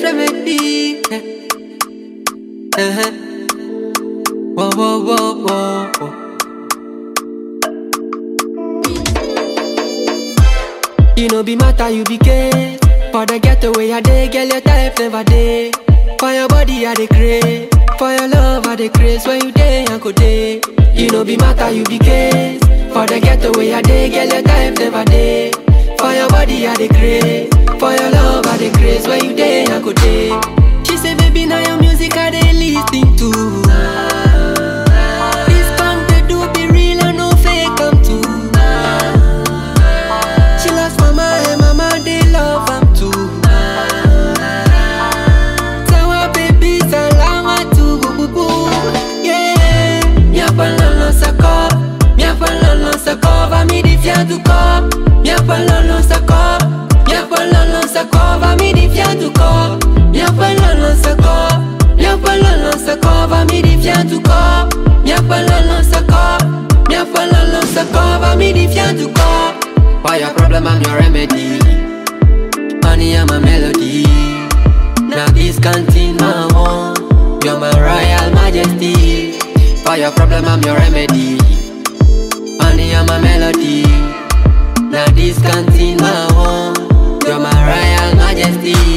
remedy. Whoa, whoa, whoa, whoa, whoa. You know be matter, you be gay. For the getaway I dey, girl your type never dey. For your body I dey crave, for your love I dey craze. When you dey I go dey. You know be matter, you be gay. For the getaway I dey, girl your type never dey. For your body I dey crave, for your love I dey craze. When you dey I go dey. She say baby now your music I dey listening to. This band they do be real and no fake am too. She lost mama and mama they love am too. Sawa baby salama too. Yeah. Mia palala sako, mia palala sako, va mi di fianco cop. Mia palala sako, mia palala sako, va mi di fianco cop. Mia palala sako, mia palala sako, va mi di fianco cop. Mia palala sako, mia palala sako, va mi di fianco cop. Why your problem, I'm your remedy. Honey, I'm a melody. Now this canteen, my home. You're my royal majesty. Why your problem, I'm your remedy. Honey, I'm a melody. Now this canteen, my home. You're my royal majesty.